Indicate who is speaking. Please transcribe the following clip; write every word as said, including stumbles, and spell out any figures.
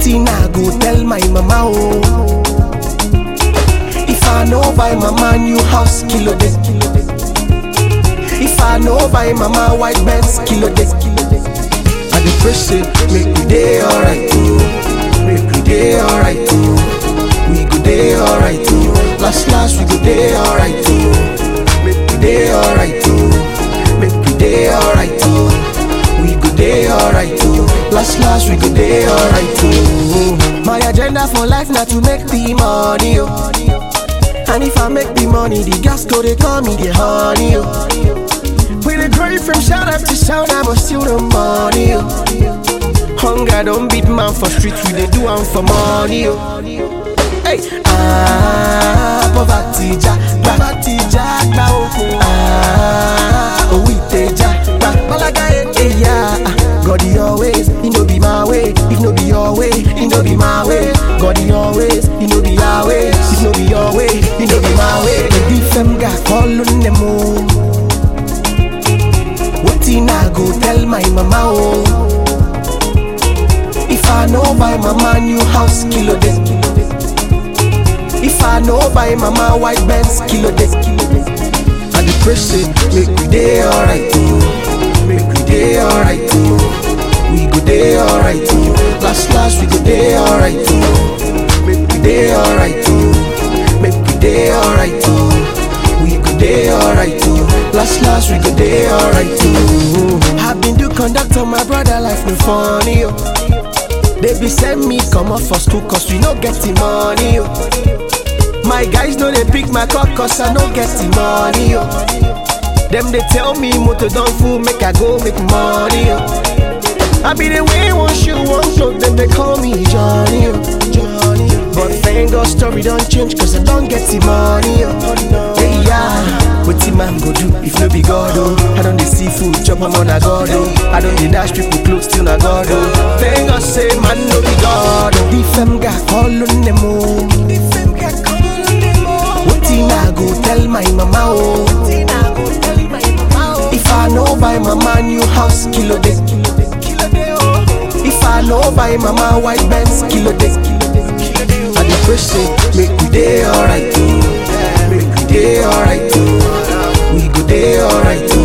Speaker 1: Wetin I go tell my mama oh? If I know buy mama new house, kilo day. If I know buy mama white Benz, kilo day. I dey pray say make we dey alright too, make we dey alright too. We go dey alright too. Last last we go dey alright too. Make we dey alright too. Make we dey alright too. We go dey alright too. Last last we go dey alright too. My agenda for life na to make the money oh. And if I make the money, the gas go they call me the honey oh. We dey grind from shout out to sound, I must steal the money oh. Hunger don't beat man for street, we dey do am for money oh. Hey, ah, poverty ja, poverty ja, ba oh, ah, oh we te ja, ba, balaga eh yeah. God your ways, it no be my way. If no be your way, it no be my way. God your ways, it no be your ways. If no be your way, it no be my way. The fem ga call on them oh. Wetin I go tell my mama oh? If I know buy mama new house, kilo day. If I know buy mama white Benz, kilo day. I dey pray say make we dey alright too, make we dey alright too. We go dey alright too. Last last we go dey alright too. Make we dey alright too. Make we dey alright too. We go dey alright too. Last last we go dey alright too. I've been do conductor, my brother life no funny oh. They be send me come up for school cause we no get the money oh. My guys know they pick my car cause I no get the money oh. Them they tell me motor don't fool, make I go make money oh. I be the way one shoe, one cloth, then they call me Johnny oh. Johnny oh. But thank God story don't change cause I don't get the money oh. Hey yeah, what the man go do if no be God oh? I don't dey see food, chop my mother God oh. I don't dey dash people clothes, still not God oh. Thank God say man no be God oh. The fem ga call on them oh. The fem ga call on them oh. Wetin I go tell my mama oh? Wetin I go tell my mama oh? If I know buy mama new house, kilo day. If I know buy mama white Benz, kilo day. I dey pray say make we dey alright too, make we dey alright too. We go dey alright too.